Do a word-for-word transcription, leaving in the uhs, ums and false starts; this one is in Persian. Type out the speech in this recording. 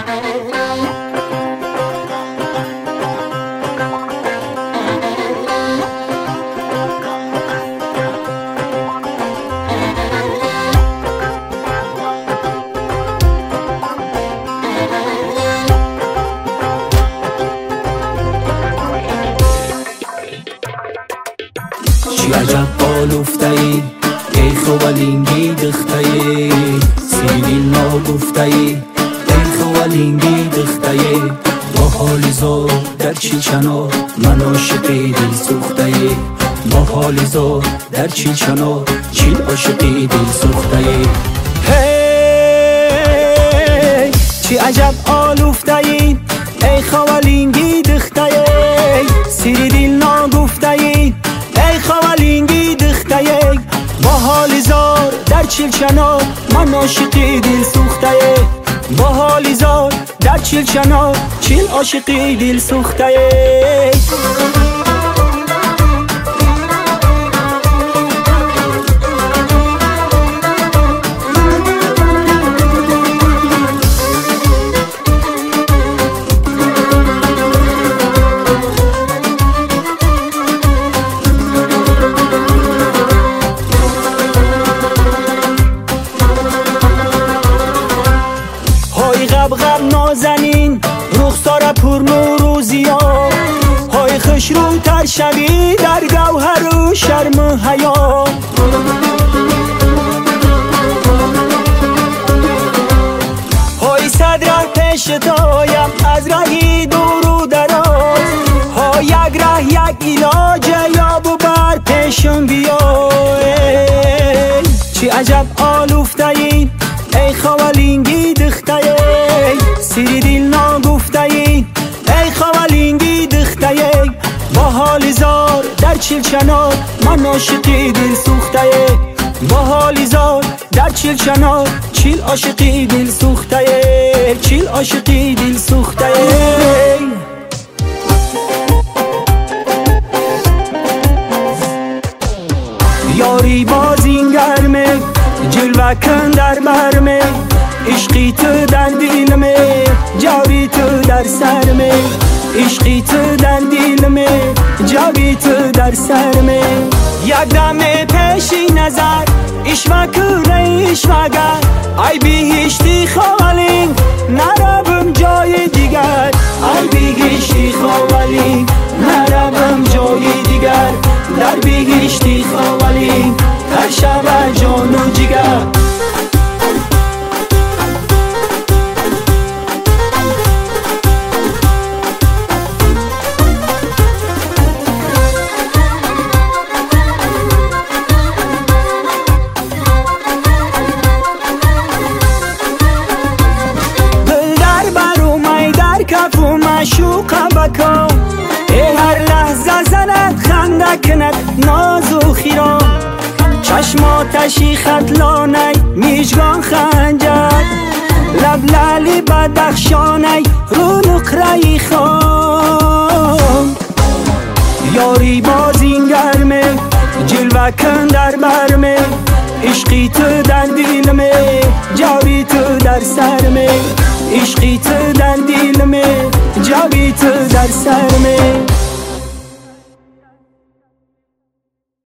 چی عجب آلوفته ای ای خوالینگی دخته ای سیدی ناگفته ای ای خوالینگی دخته ای با حالی زار در چی چنا من عاشقی دل سوخته ای با حالی زار در چی چنا چیل عاشقی دل سوخته ای هی چی عجب آلوفته ای ای خوالینگی دخته ای سیری دل ناگفته ای ای خوالینگی دخته ای با حالی زار در چیل چنا من عاشقی دل سوخته ای با حالی زار در چیل چنا چیل عاشقی دل سوخته ای غب غب نازنین رخسار پر نور و ضیا های خوش رو تر شوی در گوهر و شرم حیا های صدره پیش تایم از رهی دور و دراز های یک ره یک علاج یاب و بر پیشم بیا چی عجب آلوفته ای ای خوالینگی دخته ای سیری دل ناگفته ای ای خوالینگی دخته ای با حالی زار در چیل چنا من عاشقی دل سوخته ای با حالی زار در چیل چنا چیل عاشقی دل سوخته ای چیل عاشقی دل سوخته ای یاری باز این گرمه جلوه کن در برمه عشقی تو در دلمه جاوی تو در سرمه عشقی تو در دلمه جاوی تو در سرمه یک دم پیشی نظر اشوکونه اشوگر ای بیهشتی خوالین نروم جای دیگر ای بیهشتی خوالین نروم جای دیگر در بیهشتی خوالین هر شب جان و جگر دل در برو می در کف و مشوق بکن ای هر لحظه زند خنده کند ناز و خیران چشماتشی خطلانه میجگان خنجر لب لالی بدخشانه رو نقره خان یاری باز این گرمه جلوه کن در برمه عشقی تو در دلمه جاوی تو در سرمه عشقی تو در دلمه جاوی تو در سرمه